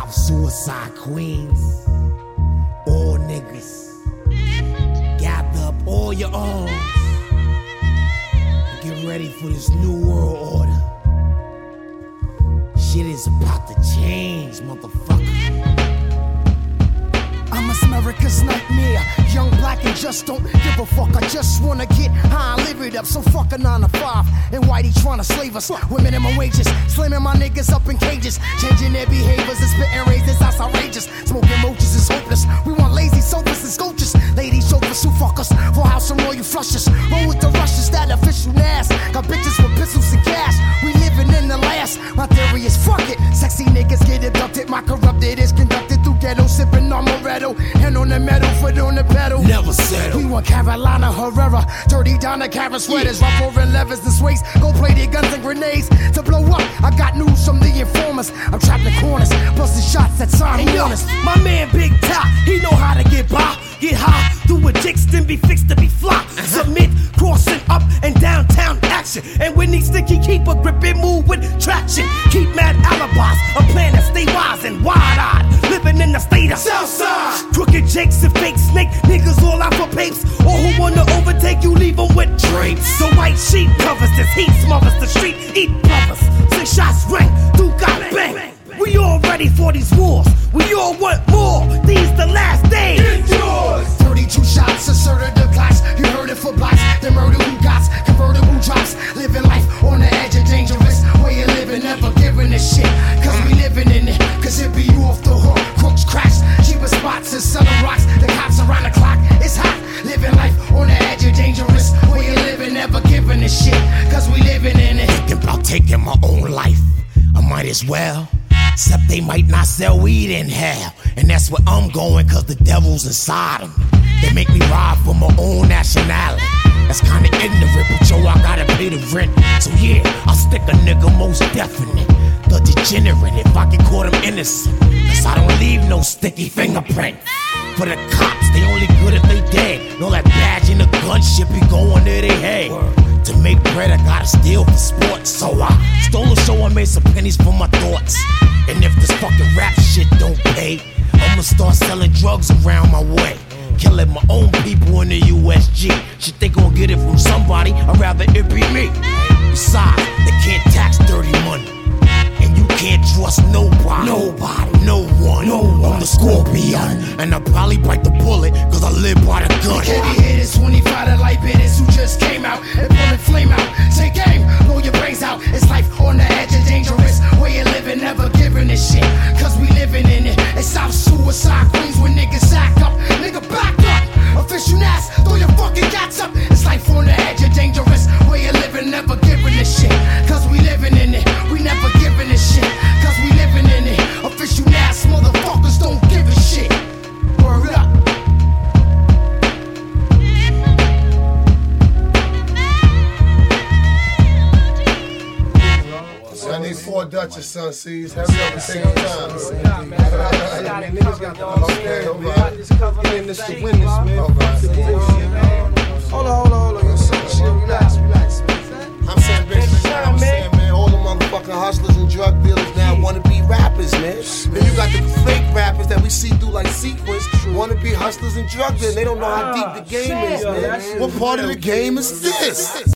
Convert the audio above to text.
South Suicide Queens, all niggas, gather up all your arms and get ready for this new world order. Shit is about to change, motherfucker. I'm America's nightmare, young, black, and just don't give a fuck. I just wanna get high and live it up, so fuck a 9 to 5. And Whitey tryna slave us with minimum wages, slamming my niggas up in cages, changing their behaviors and spitting razors, that's outrageous. Smoking roaches is hopeless. We want lazy sofas and sculptures, ladies chauffeurs who fuck us for house and royal flushes. Roll with the rushes, that official nass. Got bitches with pistols and cash. We living in the last. My theory is fuck it. Sexy niggas get abducted. My corrupted is conducted through ghetto, sipping on Moretto. Hand on the metal, foot on the pedal. Never settle. We want Carolina Herrera, dirty down the Karen sweaters, rough over levers and sways, gold plated guns and grenades to blow up. I got news from the informers. I'm trapped in corners, busting shots at time warners. My man Big Top, he know how to get by, get high, do a jigs, then be fixed to be fly. Submit, crossing up and downtown action. And when he sticky, keep a grip and move with traction. Keep mad alibis, a plan that stay wise and wide-eyed. Living in the state of Southside. Crooked jakes and fake snake niggas all out for papes. Or who wanna overtake you, leave them with drapes. The white sheet covers this heat, smothers the street, eat brothers. 6 shots ring, do got bang. We all ready for these wars. We all want more. These the last days. It's yours. 32 shots, asserted the blacks. You heard it for blacks. The murder who got convertible drops. Living life on the edge of dangerous. Way of living, never giving a shit. Cause we living in it. Cause it be you off the hook. Crooks crash. Cheapest spots and selling rocks. The cops around the clock. It's hot. Living life on the edge of dangerous. Way of living, never giving a shit. Cause we living in it. Thinking about taking my own life. I might as well. Except they might not sell weed in hell. And that's where I'm going, cause the devil's inside them. They make me ride for my own nationality. That's kinda ignorant, but yo, I gotta pay the rent. So yeah, I'll stick a nigga most definite. The degenerate, if I can call them innocent. Cause I don't leave no sticky fingerprint. For the cops, they only good if they dead. Know that badge and the gun shit be going to their head. To make bread, I gotta steal for sports. So I stole a show and made some pennies for my thoughts. And if this fucking rap shit don't pay, I'ma start selling drugs around my way. Killing my own people in the USG. Shit, they gon' get it from somebody, I'd rather it be me. Besides, they can't tax dirty money. And you can't trust nobody. Nobody, no one. I'm the Scorpion. And I'll probably bite the bullet, cause I live by the gun. Heavy hitters, 25 to light bitters who just came out and pulling flame out. Take aim, blow your brains out. It's life on the edge of dangerous. Way of living, never giving a shit. Cause we living in it. It's South Suicide Queens when niggas act up. Nigga back up. Official ass, throw your fucking gats up. It's life on the edge of dangerous. Way of living, never giving a shit. Cause we living in it. We never giving a shit. Cause we living in it. Official ass motherfuckers don't give a shit. Word up. I need 4 Dutchess, son, C's. Hurry up and take your time. Niggas got the okay, alright. In this to win this, man. Hold on. Chill, relax, man. I'm saying, man, all the motherfucking hustlers and drug dealers now wanna be rappers, man. Then you got the fake rappers that we see through like Sequence, wanna be hustlers and drug dealers. They don't know how deep the game is, man. What part of the game is this?